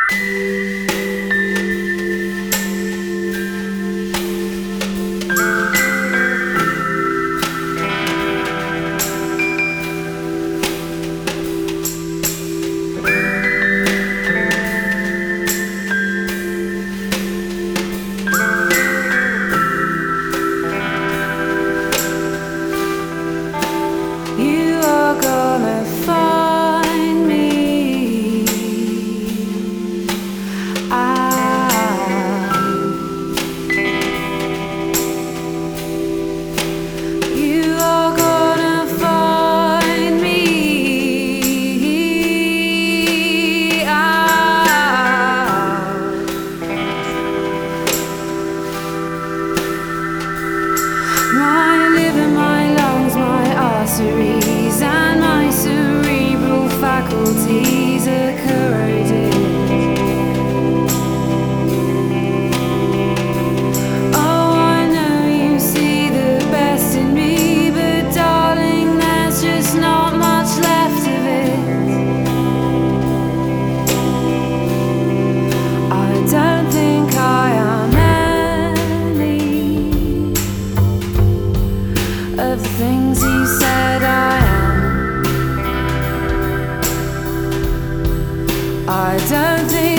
You are gonna find me. You are gonna find me. My liver, my lungs, my arteries, and my cerebral faculties are corroded. Oh, I know you see the best in me, but darling, there's just not much left of it. I don't think I am any of the things you said I am. I don't think